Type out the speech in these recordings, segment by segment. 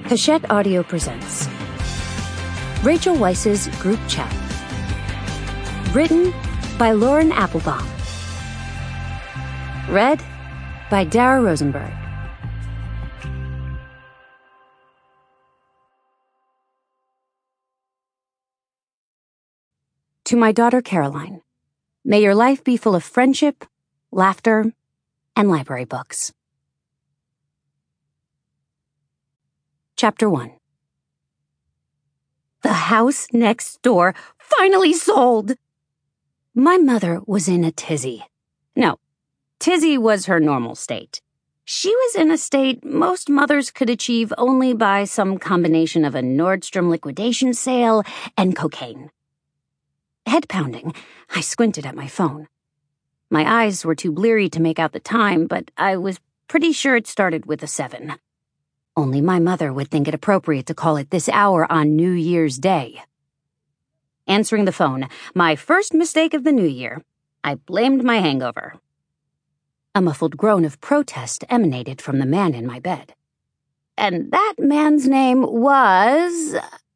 Hachette Audio presents Rachel Weisz's Group Chat. Written by Lauren Applebaum. Read by Dara Rosenberg. To my daughter Caroline, may your life be full of friendship, laughter, and library books. Chapter 1. The house next door finally sold! My mother was in a tizzy. No, tizzy was her normal state. She was in a state most mothers could achieve only by some combination of a Nordstrom liquidation sale and cocaine. Head pounding, I squinted at my phone. My eyes were too bleary to make out the time, but I was pretty sure it started with a 7. Only my mother would think it appropriate to call it this hour on New Year's Day. Answering the phone, my first mistake of the new year, I blamed my hangover. A muffled groan of protest emanated from the man in my bed. And that man's name was...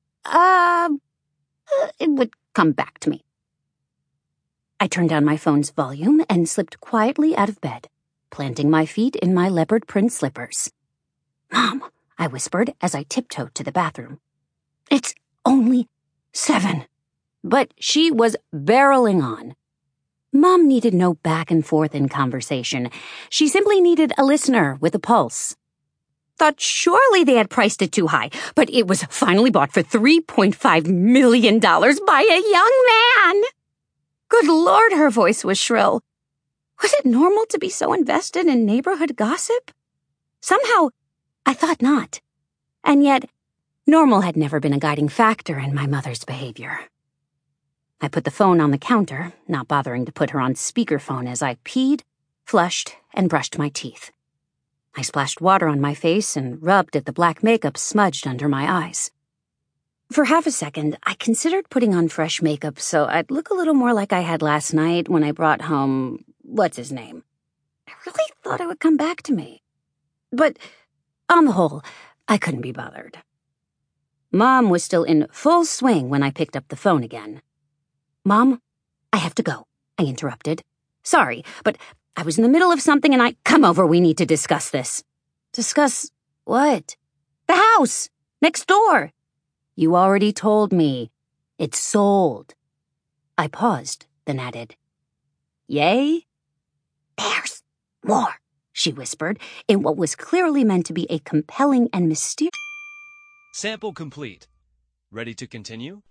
it would come back to me. I turned down my phone's volume and slipped quietly out of bed, planting my feet in my leopard print slippers. "Mom," I whispered as I tiptoed to the bathroom. "It's only 7. But she was barreling on. Mom needed no back and forth in conversation. She simply needed a listener with a pulse. Thought surely they had priced it too high, but it was finally bought for $3.5 million by a young man. Good Lord, her voice was shrill. Was it normal to be so invested in neighborhood gossip? Somehow, I thought not. And yet, normal had never been a guiding factor in my mother's behavior. I put the phone on the counter, not bothering to put her on speakerphone as I peed, flushed, and brushed my teeth. I splashed water on my face and rubbed at the black makeup smudged under my eyes. For half a second, I considered putting on fresh makeup so I'd look a little more like I had last night when I brought home... what's-his-name? I really thought it would come back to me. But... on the whole, I couldn't be bothered. Mom was still in full swing when I picked up the phone again. "Mom, I have to go," I interrupted. "Sorry, but I was in the middle of something and Come over, we need to discuss this." "Discuss what?" "The house! Next door!" "You already told me. It's sold." I paused, then added, "Yay?" "There's more," she whispered, in what was clearly meant to be a compelling and mysterious... Sample complete. Ready to continue?